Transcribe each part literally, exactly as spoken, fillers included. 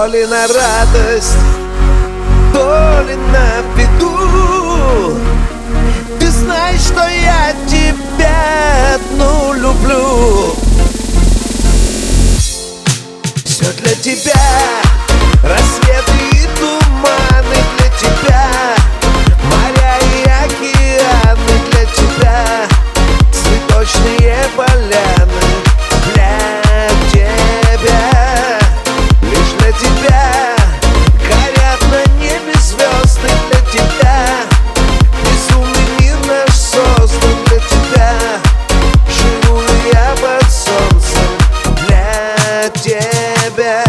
То ли на радость, то ли на беду. Ты знаешь, что я тебя одну люблю. Все для тебя, рассветы и туманы для тебя, моря и океаны для тебя, цветочные поляны для тебя, лишь для тебя горят на небе звезды для тебя. Безумный мир наш создан для тебя, живу я под солнцем для тебя.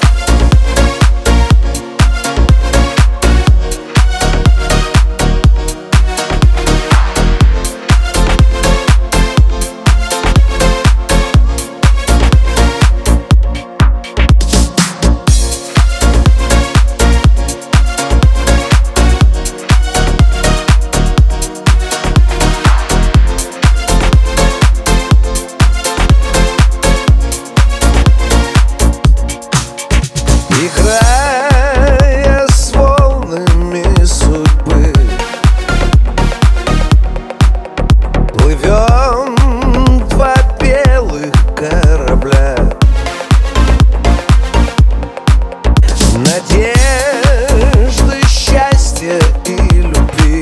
Играя с волнами судьбы, плывем два белых корабля. Надежды, счастья и любви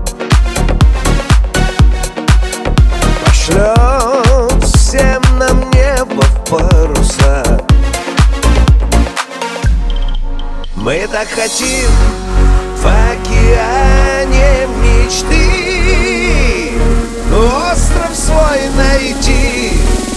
пошлет всем нам небо в паруса. Мы так хотим в океане мечты остров свой найти.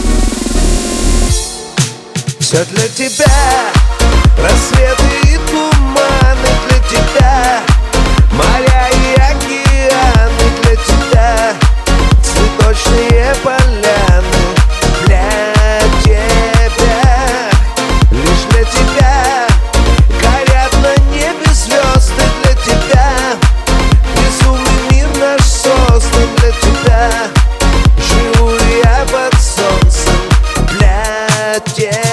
Все для тебя, рассветы и туманы для тебя, моря и океаны для тебя, цветочные поляны для тебя, лишь для тебя горят на небе звезды для тебя. Безумный мир наш создан для тебя, живу я под солнцем для тебя.